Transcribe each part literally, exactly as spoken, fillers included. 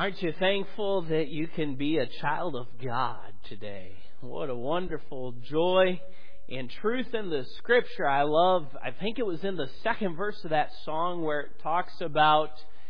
Aren't you thankful that you can be a child of God today? What a wonderful joy and truth in the Scripture. I love, I think it was in the second verse of that song where it talks about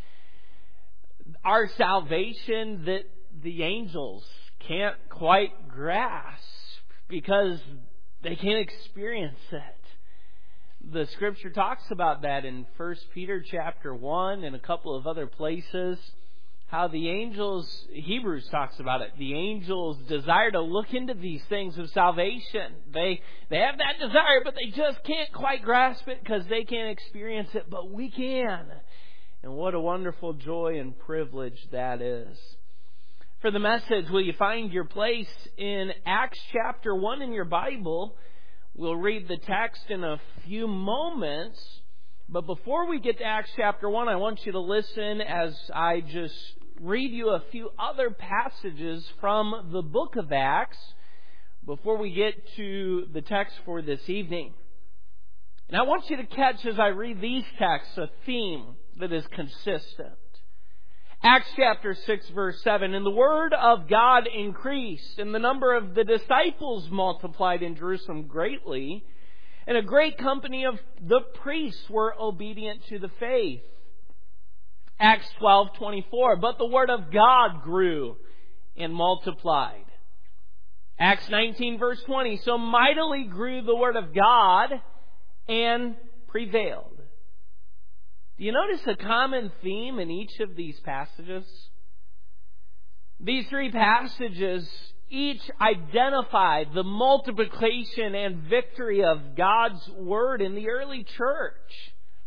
our salvation that the angels can't quite grasp because they can't experience it. The Scripture talks about that in First Peter chapter one and a couple of other places. How the angels, Hebrews talks about it, the angels desire to look into these things of salvation. They they have that desire, but they just can't quite grasp it because they can't experience it, but we can. And what a wonderful joy and privilege that is. For the message, will you find your place in Acts chapter one in your Bible? We'll read the text in a few moments. But before we get to Acts chapter one, I want you to listen as I just read you a few other passages from the book of Acts before we get to the text for this evening. And I want you to catch, as I read these texts, a theme that is consistent. Acts chapter six verse seven, "And the word of God increased, and the number of the disciples multiplied in Jerusalem greatly, and a great company of the priests were obedient to the faith." Acts twelve twenty-four, "But the word of God grew and multiplied." Acts nineteen verse twenty, "So mightily grew the word of God and prevailed." Do you notice a common theme in each of these passages? These three passages each identify the multiplication and victory of God's Word in the early church.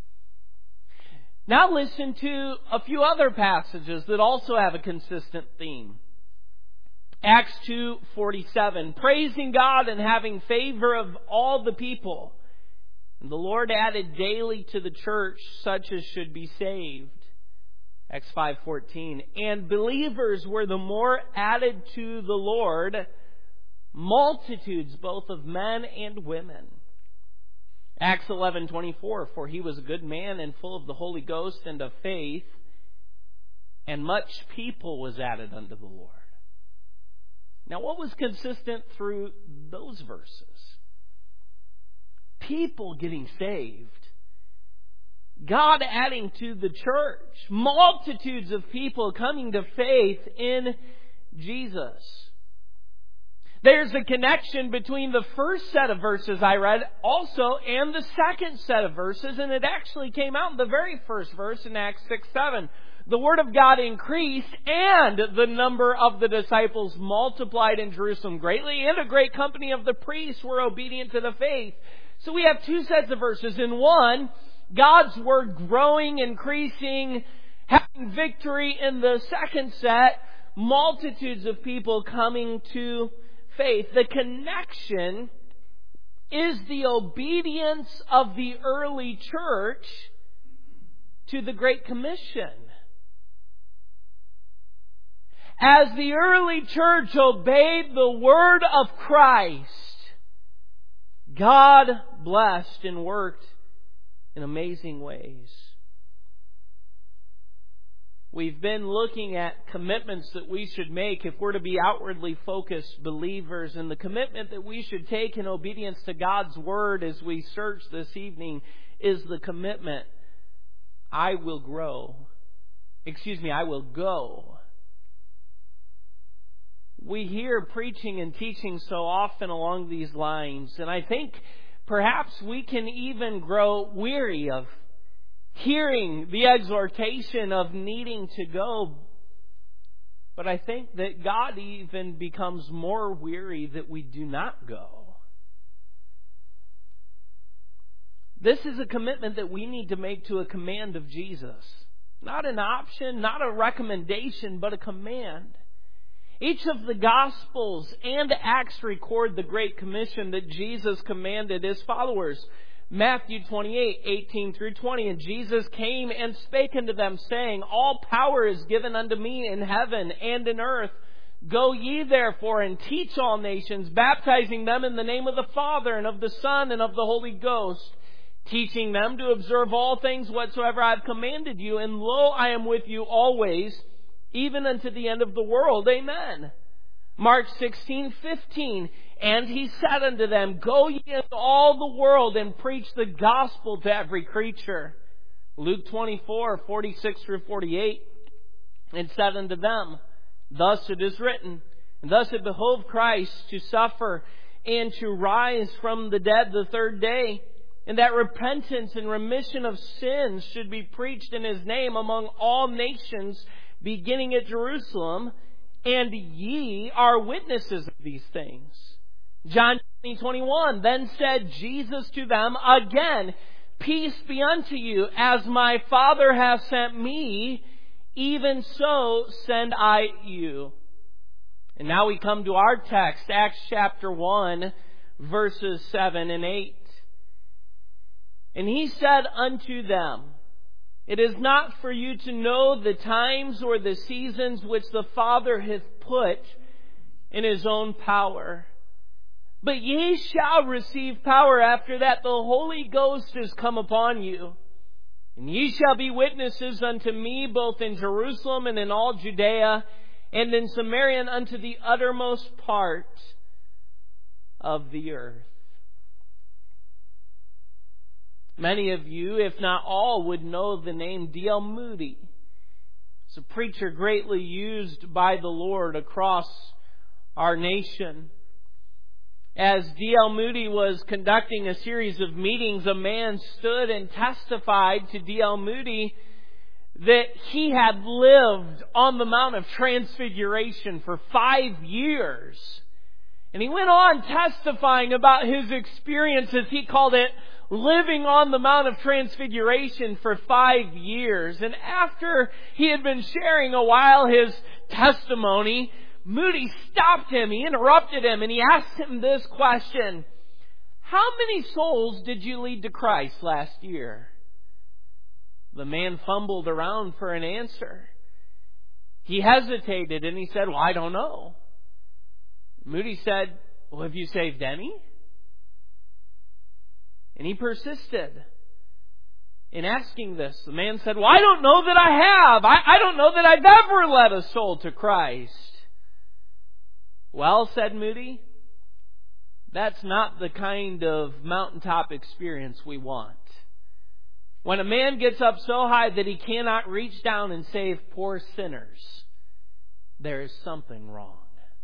Now listen to a few other passages that also have a consistent theme. Acts two forty-seven, "Praising God and having favor of all the people. And the Lord added daily to the church such as should be saved." Acts five fourteen, "And believers were the more added to the Lord, multitudes both of men and women." Acts eleven twenty-four, "For he was a good man and full of the Holy Ghost and of faith, and much people was added unto the Lord." Now, what was consistent through those verses? People getting saved. God adding to the church. Multitudes of people coming to faith in Jesus. There's a connection between the first set of verses I read also and the second set of verses, and it actually came out in the very first verse in Acts six seven. "The word of God increased, and the number of the disciples multiplied in Jerusalem greatly, and a great company of the priests were obedient to the faith." So we have two sets of verses. In one, God's Word growing, increasing, having victory. In the second set, multitudes of people coming to faith. The connection is the obedience of the early church to the Great Commission. As the early church obeyed the Word of Christ, God blessed and worked in amazing ways. We've been looking at commitments that we should make if we're to be outwardly focused believers, and the commitment that we should take in obedience to God's Word as we search this evening is the commitment, I will grow. Excuse me, I will go. We hear preaching and teaching so often along these lines, and I think perhaps we can even grow weary of hearing the exhortation of needing to go. But I think that God even becomes more weary that we do not go. This is a commitment that we need to make to a command of Jesus. Not an option, not a recommendation, but a command. Each of the Gospels and Acts record the Great Commission that Jesus commanded His followers. Matthew twenty-eight, eighteen through twenty, "And Jesus came and spake unto them, saying, All power is given unto me in heaven and in earth. Go ye therefore and teach all nations, baptizing them in the name of the Father and of the Son and of the Holy Ghost, teaching them to observe all things whatsoever I have commanded you. And lo, I am with you always, even unto the end of the world. Amen. Mark sixteen fifteen. And he said unto them, Go ye into all the world and preach the gospel to every creature. Luke twenty-four forty-six through forty-eight. And said unto them, Thus it is written, and thus it behoved Christ to suffer and to rise from the dead the third day, and that repentance and remission of sins should be preached in His name among all nations, beginning at Jerusalem. And ye are witnesses of these things. John twenty twenty-one. Then said Jesus to them again, Peace be unto you, as my Father hath sent me, even so send I you. And now we come to our text, Acts chapter one, verses seven and eight. And he said unto them, It is not for you to know the times or the seasons which the Father hath put in His own power. But ye shall receive power after that the Holy Ghost is come upon you. And ye shall be witnesses unto me both in Jerusalem and in all Judea and in Samaria and unto the uttermost part of the earth. Many of you, if not all, would know the name D L Moody. It's a preacher greatly used by the Lord across our nation. As D L Moody was conducting a series of meetings, a man stood and testified to D L Moody that he had lived on the Mount of Transfiguration for five years. And he went on testifying about his experiences. He called it living on the Mount of Transfiguration for five years. And after he had been sharing a while his testimony, Moody stopped him. He interrupted him and he asked him this question. How many souls did you lead to Christ last year? The man fumbled around for an answer. He hesitated and he said, Well, I don't know. Moody said, Well, have you saved any? And he persisted in asking this. The man said, Well, I don't know that I have. I, I don't know that I've ever led a soul to Christ. Well, said Moody, that's not the kind of mountaintop experience we want. When a man gets up so high that he cannot reach down and save poor sinners, there is something wrong.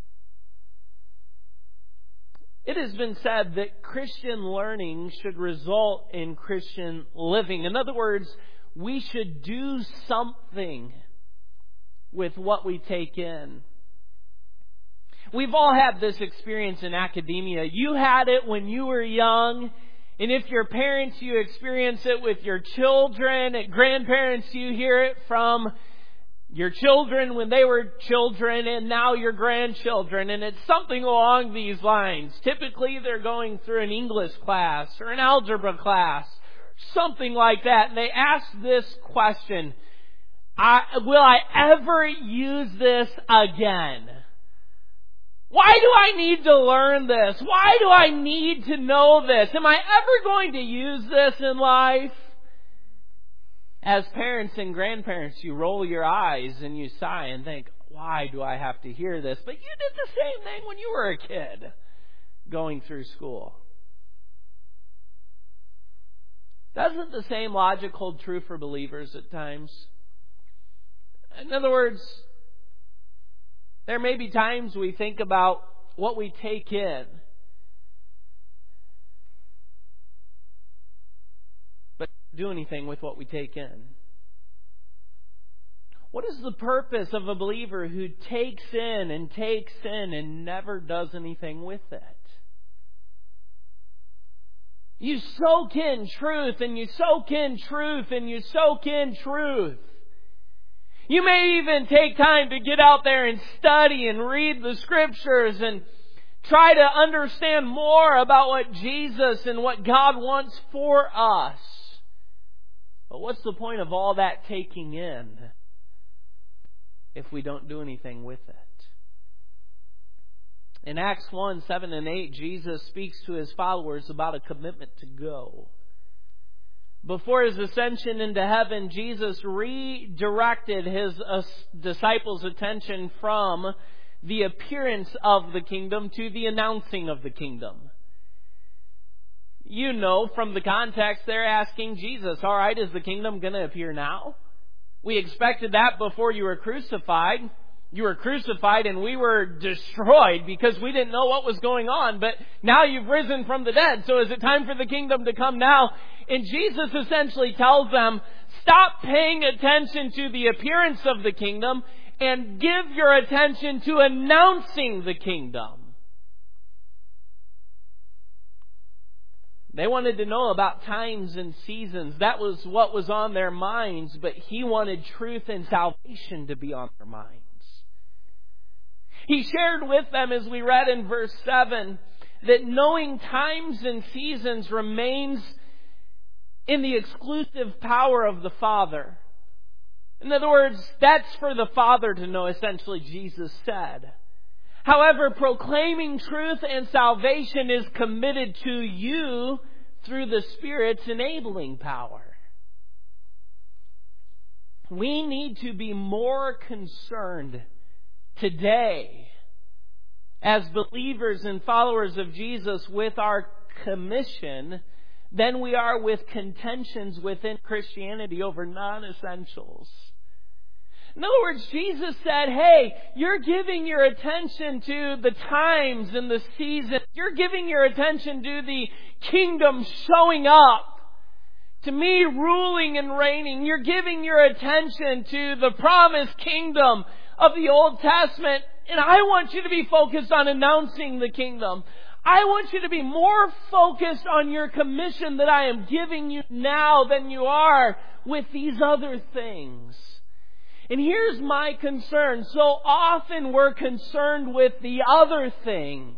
It has been said that Christian learning should result in Christian living. In other words, we should do something with what we take in. We've all had this experience in academia. You had it when you were young. And if you're parents, you experience it with your children. And grandparents, you hear it from your children when they were children and now your grandchildren. And it's something along these lines. Typically, they're going through an English class or an algebra class, something like that. And they ask this question, I, will I ever use this again? Why do I need to learn this? Why do I need to know this? Am I ever going to use this in life? As parents and grandparents, you roll your eyes and you sigh and think, why do I have to hear this? But you did the same thing when you were a kid going through school. Doesn't the same logic hold true for believers at times? In other words, there may be times we think about what we take in, but don't do anything with what we take in. What is the purpose of a believer who takes in and takes in and never does anything with it? You soak in truth and you soak in truth and you soak in truth. You may even take time to get out there and study and read the Scriptures and try to understand more about what Jesus and what God wants for us. But what's the point of all that taking in if we don't do anything with it? In Acts one, seven and eight, Jesus speaks to His followers about a commitment to go. Before His ascension into heaven, Jesus redirected His uh, disciples' attention from the appearance of the kingdom to the announcing of the kingdom. You know from the context they're asking Jesus, all right, is the kingdom going to appear now? We expected that before you were crucified. You were crucified and we were destroyed because we didn't know what was going on. But now you've risen from the dead. So is it time for the kingdom to come now? And Jesus essentially tells them, stop paying attention to the appearance of the kingdom and give your attention to announcing the kingdom. They wanted to know about times and seasons. That was what was on their minds, but He wanted truth and salvation to be on their minds. He shared with them, as we read in verse seven, that knowing times and seasons remains in the exclusive power of the Father. In other words, that's for the Father to know, essentially, Jesus said. However, proclaiming truth and salvation is committed to you through the Spirit's enabling power. We need to be more concerned today as believers and followers of Jesus with our commission than we are with contentions within Christianity over non-essentials. In other words, Jesus said, hey, you're giving your attention to the times and the seasons. You're giving your attention to the kingdom showing up, to me ruling and reigning. You're giving your attention to the promised kingdom of the Old Testament. And I want you to be focused on announcing the kingdom. I want you to be more focused on your commission that I am giving you now than you are with these other things. And here's my concern. So often we're concerned with the other things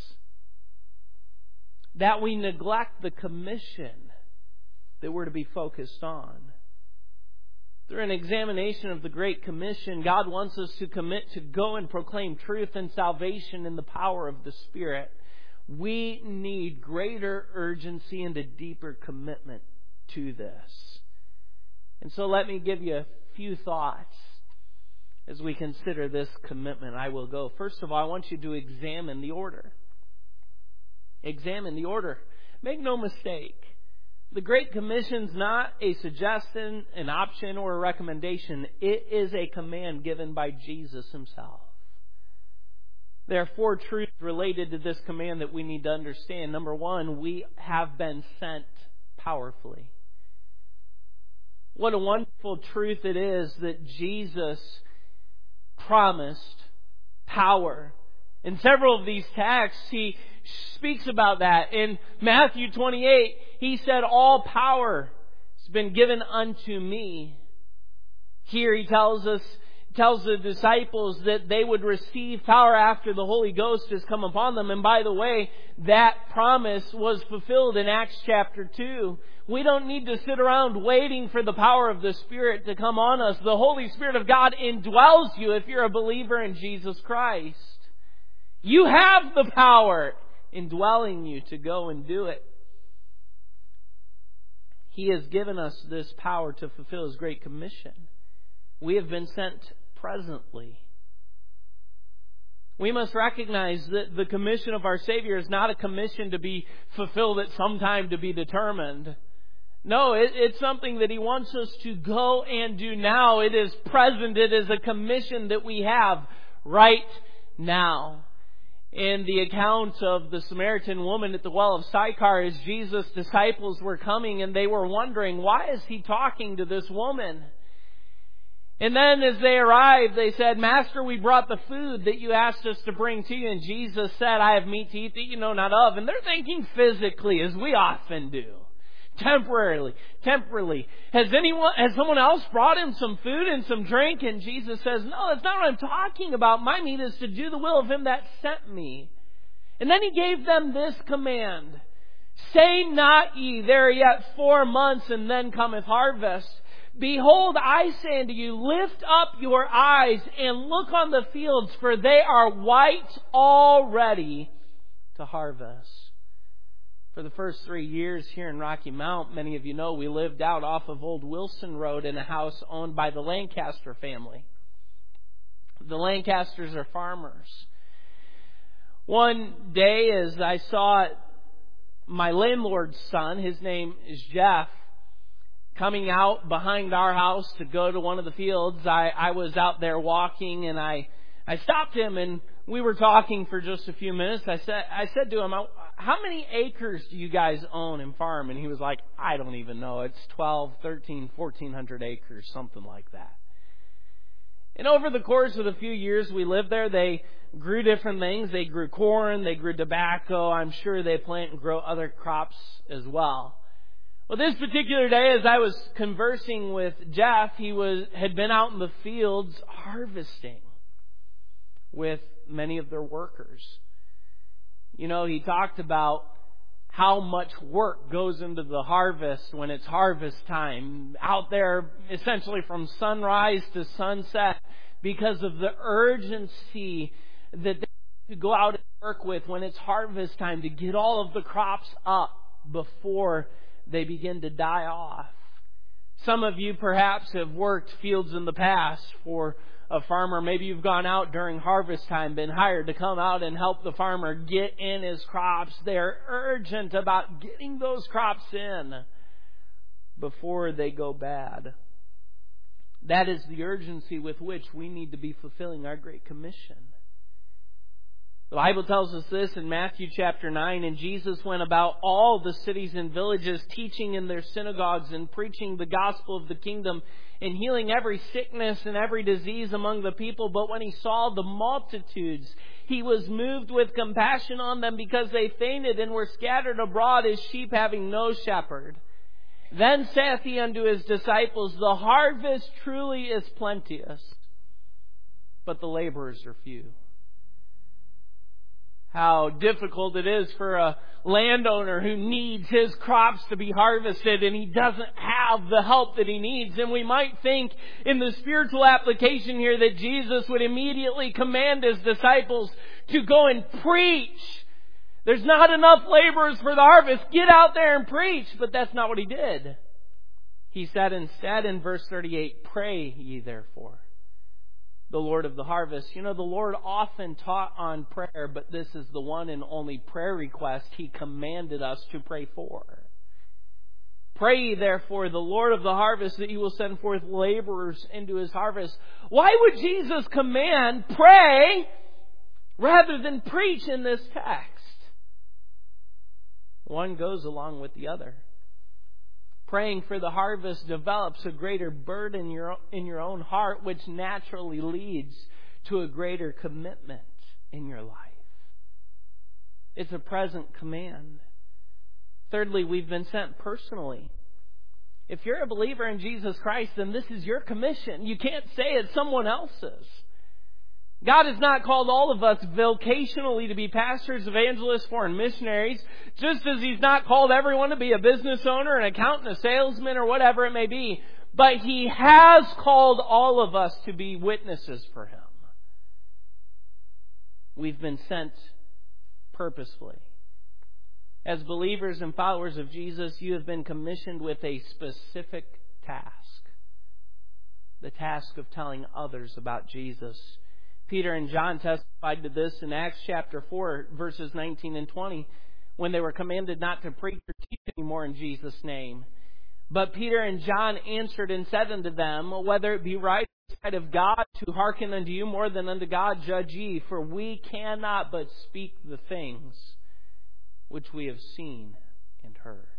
that we neglect the commission that we're to be focused on. Through an examination of the Great Commission, God wants us to commit to go and proclaim truth and salvation in the power of the Spirit. We need greater urgency and a deeper commitment to this. And so let me give you a few thoughts as we consider this commitment. I will go. First of all, I want you to examine the order. Examine the order. Make no mistake. The Great Commission's not a suggestion, an option, or a recommendation. It is a command given by Jesus Himself. There are four truths related to this command that we need to understand. Number one, we have been sent powerfully. What a wonderful truth it is that Jesus promised power. In several of these texts, He speaks about that. In Matthew twenty-eight, He said, all power has been given unto me. Here He tells us, tells the disciples that they would receive power after the Holy Ghost has come upon them. And by the way, that promise was fulfilled in Acts chapter two. We don't need to sit around waiting for the power of the Spirit to come on us. The Holy Spirit of God indwells you if you're a believer in Jesus Christ. You have the power indwelling you to go and do it. He has given us this power to fulfill His Great Commission. We have been sent presently. We must recognize that the commission of our Savior is not a commission to be fulfilled at some time to be determined. No, it, it's something that He wants us to go and do now. It is present. It is a commission that we have right now. In the account of the Samaritan woman at the well of Sychar, as Jesus' disciples were coming and they were wondering, why is He talking to this woman? And then as they arrived, they said, Master, we brought the food that you asked us to bring to you. And Jesus said, I have meat to eat that you know not of. And they're thinking physically, as we often do. Temporarily. Temporarily. Has anyone, has someone else brought Him some food and some drink? And Jesus says, no, that's not what I'm talking about. My meat is to do the will of Him that sent me. And then He gave them this command. Say not ye, there are yet four months, and then cometh harvest. Behold, I say unto you, lift up your eyes and look on the fields, for they are white already to harvest. For the first three years here in Rocky Mount, many of you know, we lived out off of Old Wilson Road in a house owned by the Lancaster family. The Lancasters are farmers. One day as I saw my landlord's son, his name is Jeff, coming out behind our house to go to one of the fields, I, I was out there walking and I, I stopped him and we were talking for just a few minutes. I said, I said to him, how many acres do you guys own and farm? And he was like, I don't even know. It's twelve, thirteen, fourteen hundred acres, something like that. And over the course of the few years we lived there, they grew different things. They grew corn, they grew tobacco. I'm sure they plant and grow other crops as well. Well, this particular day, as I was conversing with Jeff, he was had been out in the fields harvesting with many of their workers. You know, he talked about how much work goes into the harvest when it's harvest time. Out there, essentially from sunrise to sunset, because of the urgency that they go out and work with when it's harvest time to get all of the crops up before they begin to die off. Some of you perhaps have worked fields in the past for a farmer. Maybe you've gone out during harvest time, been hired to come out and help the farmer get in his crops. They're urgent about getting those crops in before they go bad. That is the urgency with which we need to be fulfilling our Great Commission. The Bible tells us this in Matthew chapter nine, and Jesus went about all the cities and villages, teaching in their synagogues and preaching the gospel of the kingdom and healing every sickness and every disease among the people. But when he saw the multitudes, he was moved with compassion on them because they fainted and were scattered abroad as sheep having no shepherd. Then saith he unto his disciples, the harvest truly is plenteous, but the laborers are few. How difficult it is for a landowner who needs his crops to be harvested and he doesn't have the help that he needs. And we might think in the spiritual application here that Jesus would immediately command his disciples to go and preach. There's not enough laborers for the harvest. Get out there and preach. But that's not what he did. He said instead in verse thirty-eight, pray ye therefore the Lord of the harvest. You know, the Lord often taught on prayer, but this is the one and only prayer request He commanded us to pray for. Pray ye therefore the Lord of the harvest that He will send forth laborers into His harvest. Why would Jesus command pray rather than preach in this text? One goes along with the other. Praying for the harvest develops a greater burden in your, in your own heart, which naturally leads to a greater commitment in your life. It's a present command. Thirdly, we've been sent personally. If you're a believer in Jesus Christ, then this is your commission. You can't say it's someone else's. God has not called all of us vocationally to be pastors, evangelists, foreign missionaries, just as He's not called everyone to be a business owner, an accountant, a salesman, or whatever it may be. But He has called all of us to be witnesses for Him. We've been sent purposefully. As believers and followers of Jesus, you have been commissioned with a specific task. The task of telling others about Jesus. Peter and John testified to this in Acts chapter four, verses nineteen and twenty, when they were commanded not to preach or teach anymore in Jesus' name. But Peter and John answered and said unto them, whether it be right in the sight of God to hearken unto you more than unto God, judge ye, for we cannot but speak the things which we have seen and heard.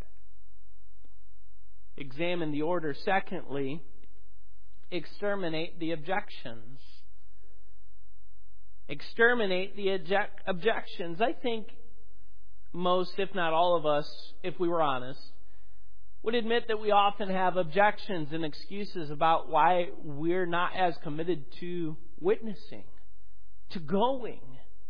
Examine the order. Secondly, exterminate the objections. Exterminate the object- objections. I think most, if not all of us, if we were honest, would admit that we often have objections and excuses about why we're not as committed to witnessing, to going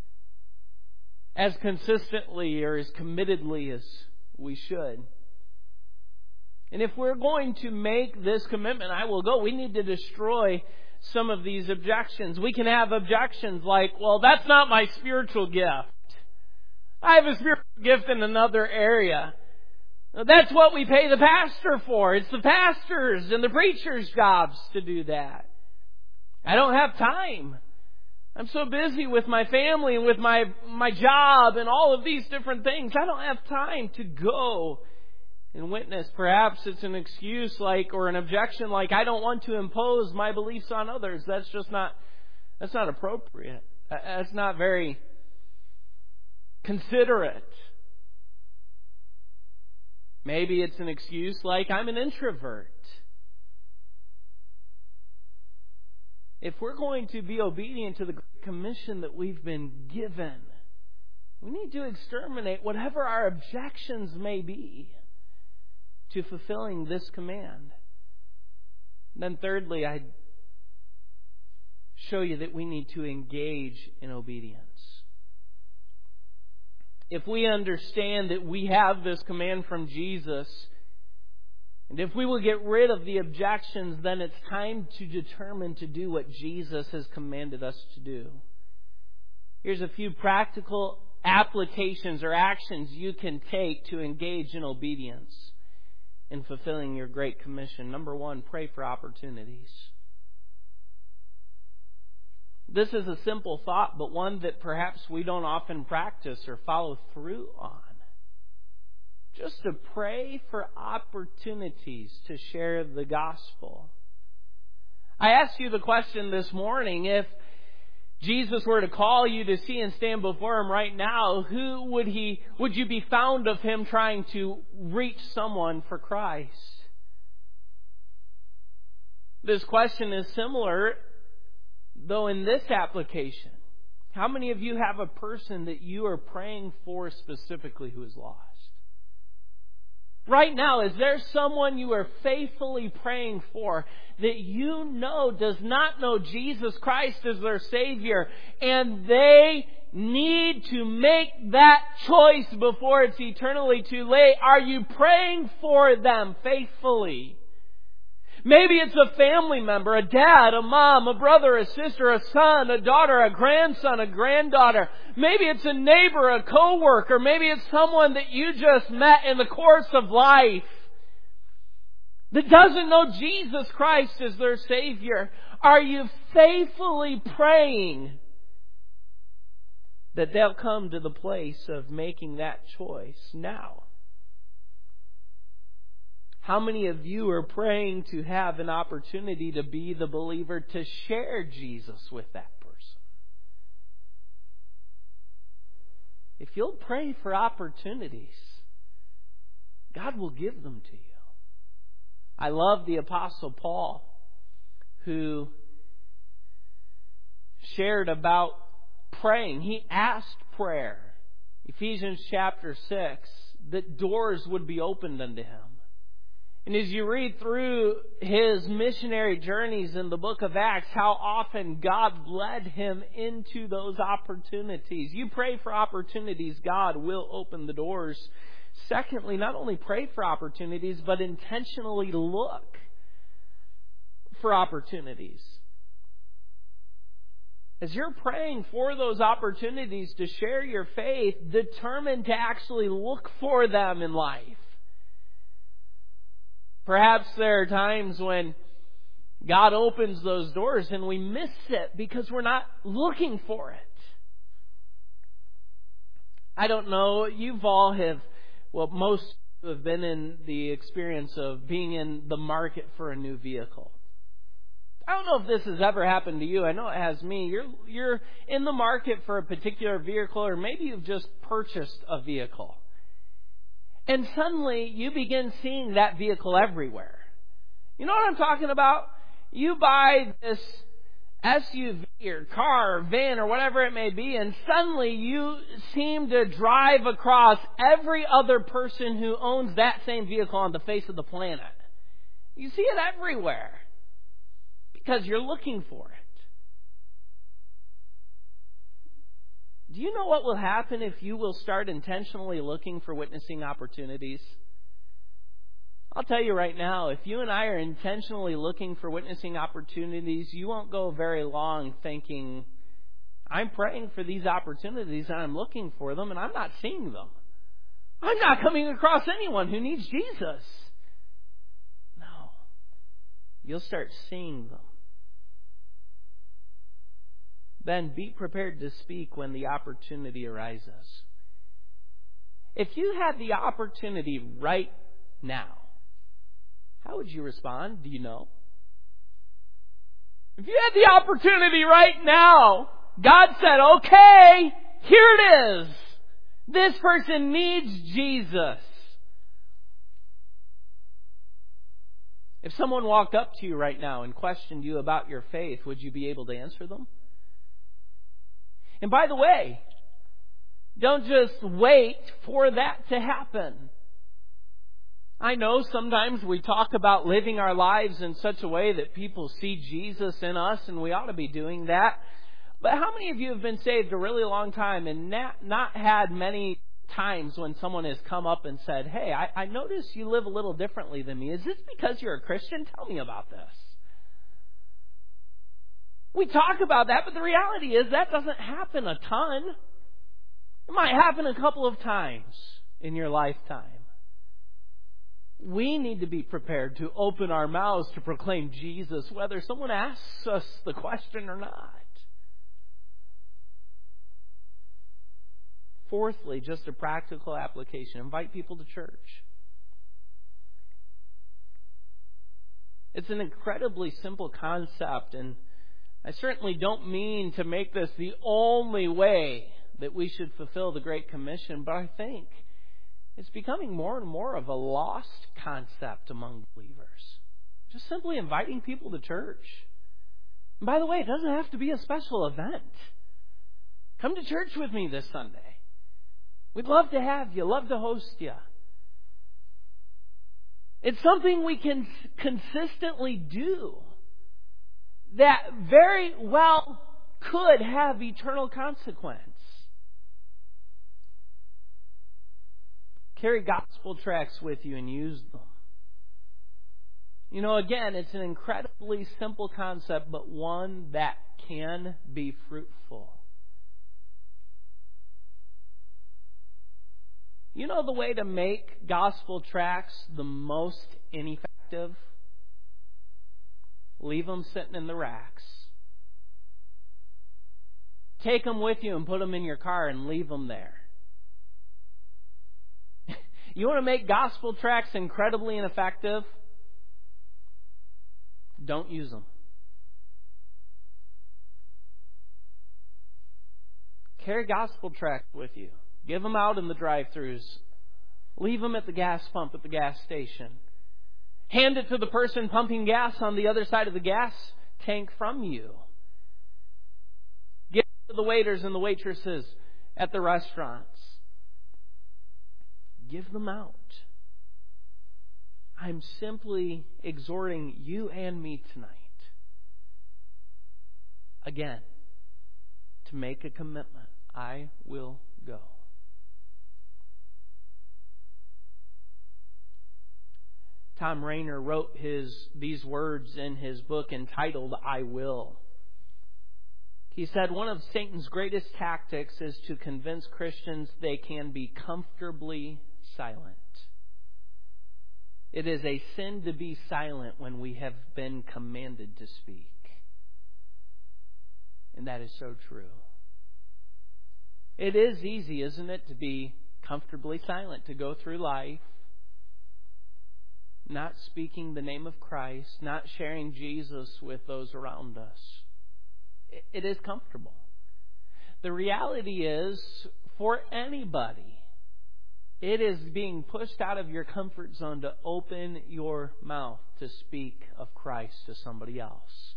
as consistently or as committedly as we should. And if we're going to make this commitment, I will go, we need to destroy some of these objections. We can have objections like, well, that's not my spiritual gift. I have a spiritual gift in another area. That's what we pay the pastor for. It's the pastors and the preachers' jobs to do that. I don't have time. I'm so busy with my family and with my, my job and all of these different things. I don't have time to go and witness. Perhaps it's an excuse like, or an objection like, I don't want to impose my beliefs on others. That's just not, that's not appropriate. That's not very considerate. Maybe it's an excuse like, I'm an introvert. If we're going to be obedient to the Great Commission that we've been given, we need to exterminate whatever our objections may be to fulfilling this command. And then thirdly, I'd show you that we need to engage in obedience. If we understand that we have this command from Jesus, and if we will get rid of the objections, then it's time to determine to do what Jesus has commanded us to do. Here's a few practical applications or actions you can take to engage in obedience in fulfilling your Great Commission. Number one, pray for opportunities. This is a simple thought, but one that perhaps we don't often practice or follow through on. Just to pray for opportunities to share the gospel. I asked you the question this morning, if Jesus were to call you to see and stand before Him right now, who would He, would you be found of Him trying to reach someone for Christ? This question is similar, though, in this application. How many of you have a person that you are praying for specifically who is lost? Right now, is there someone you are faithfully praying for that you know does not know Jesus Christ as their Savior, and they need to make that choice before it's eternally too late? Are you praying for them faithfully? Maybe it's a family member, a dad, a mom, a brother, a sister, a son, a daughter, a grandson, a granddaughter. Maybe it's a neighbor, a coworker. Maybe it's someone that you just met in the course of life that doesn't know Jesus Christ as their Savior. Are you faithfully praying that they'll come to the place of making that choice now? How many of you are praying to have an opportunity to be the believer to share Jesus with that person? If you'll pray for opportunities, God will give them to you. I love the Apostle Paul, who shared about praying. He asked prayer, Ephesians chapter six, that doors would be opened unto him. And as you read through his missionary journeys in the book of Acts, how often God led him into those opportunities. You pray for opportunities, God will open the doors. Secondly, not only pray for opportunities, but intentionally look for opportunities. As you're praying for those opportunities to share your faith, determine to actually look for them in life. Perhaps there are times when God opens those doors and we miss it because we're not looking for it. I don't know, you've all have, well, most have been in the experience of being in the market for a new vehicle. I don't know if this has ever happened to you. I know it has me. You're you're in the market for a particular vehicle, or maybe you've just purchased a vehicle. And suddenly you begin seeing that vehicle everywhere. You know what I'm talking about? You buy this S U V or car or van or whatever it may be, and suddenly you seem to drive across every other person who owns that same vehicle on the face of the planet. You see it everywhere because you're looking for it. Do you know what will happen if you will start intentionally looking for witnessing opportunities? I'll tell you right now, if you and I are intentionally looking for witnessing opportunities, you won't go very long thinking, I'm praying for these opportunities and I'm looking for them and I'm not seeing them. I'm not coming across anyone who needs Jesus. No. You'll start seeing them. Then be prepared to speak when the opportunity arises. If you had the opportunity right now, how would you respond? Do you know? If you had the opportunity right now, God said, okay, here it is. This person needs Jesus. If someone walked up to you right now and questioned you about your faith, would you be able to answer them? And by the way, don't just wait for that to happen. I know sometimes we talk about living our lives in such a way that people see Jesus in us, and we ought to be doing that. But how many of you have been saved a really long time and not, not had many times when someone has come up and said, hey, I, I notice you live a little differently than me. Is this because you're a Christian? Tell me about this. We talk about that, but the reality is that doesn't happen a ton. It might happen a couple of times in your lifetime. We need to be prepared to open our mouths to proclaim Jesus, whether someone asks us the question or not. Fourthly, just a practical application. Invite people to church. It's an incredibly simple concept, and I certainly don't mean to make this the only way that we should fulfill the Great Commission, but I think it's becoming more and more of a lost concept among believers. Just simply inviting people to church. And by the way, it doesn't have to be a special event. Come to church with me this Sunday. We'd love to have you, love to host you. It's something we can consistently do that very well could have eternal consequence. Carry gospel tracts with you and use them. You know, again, it's an incredibly simple concept, but one that can be fruitful. You know the way to make gospel tracts the most ineffective? Leave them sitting in the racks. Take them with you and put them in your car and leave them there. You want to make gospel tracts incredibly ineffective? Don't use them. Carry gospel tracts with you. Give them out in the drive-thrus. Leave them at the gas pump at the gas station. Hand it to the person pumping gas on the other side of the gas tank from you. Give it to the waiters and the waitresses at the restaurants. Give them out. I'm simply exhorting you and me tonight, again, to make a commitment. I will go. Tom Rainer wrote his these words in his book entitled, I Will. He said, one of Satan's greatest tactics is to convince Christians they can be comfortably silent. It is a sin to be silent when we have been commanded to speak. And that is so true. It is easy, isn't it, to be comfortably silent, to go through life not speaking the name of Christ, not sharing Jesus with those around us. It is comfortable. The reality is, for anybody, it is being pushed out of your comfort zone to open your mouth to speak of Christ to somebody else.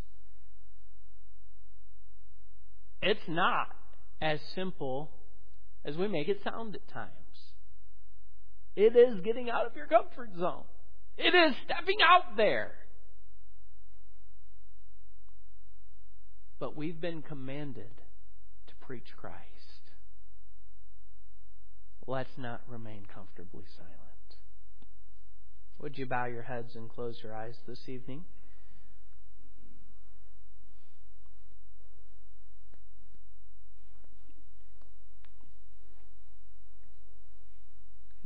It's not as simple as we make it sound at times. It is getting out of your comfort zone. It is stepping out there. But we've been commanded to preach Christ. Let's not remain comfortably silent. Would you bow your heads and close your eyes this evening?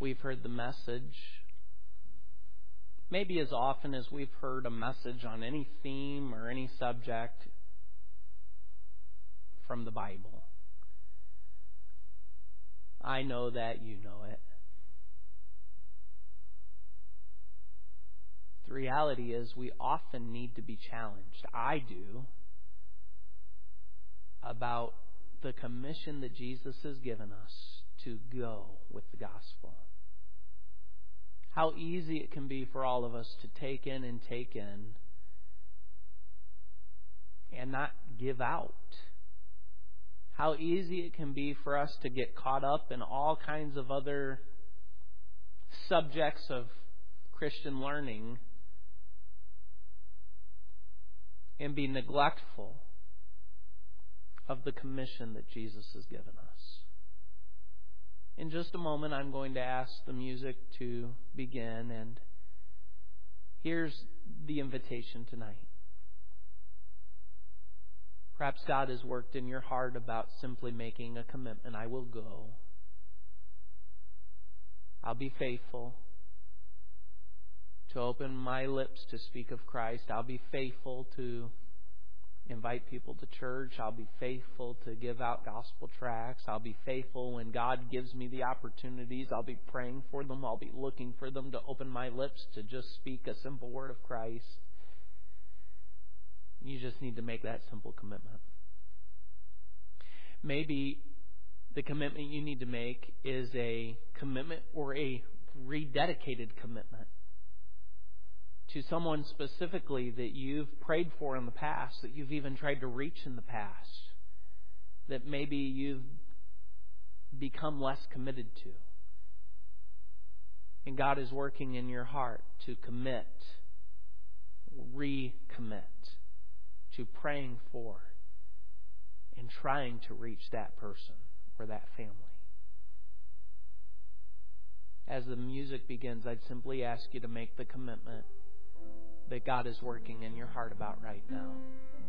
we've heard the message. Maybe as often as we've heard a message on any theme or any subject from the Bible. I know that you know it. The reality is we often need to be challenged. I do. About the commission that Jesus has given us to go with the gospel. How easy it can be for all of us to take in and take in and not give out. How easy it can be for us to get caught up in all kinds of other subjects of Christian learning and be neglectful of the commission that Jesus has given us. In just a moment, I'm going to ask the music to begin, and here's the invitation tonight. Perhaps God has worked in your heart about simply making a commitment. I will go. I'll be faithful to open my lips to speak of Christ. I'll be faithful to invite people to church. I'll be faithful to give out gospel tracts. I'll be faithful when God gives me the opportunities. I'll be praying for them. I'll be looking for them to open my lips to just speak a simple word of Christ. You just need to make that simple commitment. Maybe the commitment you need to make is a commitment or a rededicated commitment to someone specifically that you've prayed for in the past, that you've even tried to reach in the past, that maybe you've become less committed to. And God is working in your heart to commit, recommit to praying for and trying to reach that person or that family. As the music begins, I'd simply ask you to make the commitment that God is working in your heart about right now.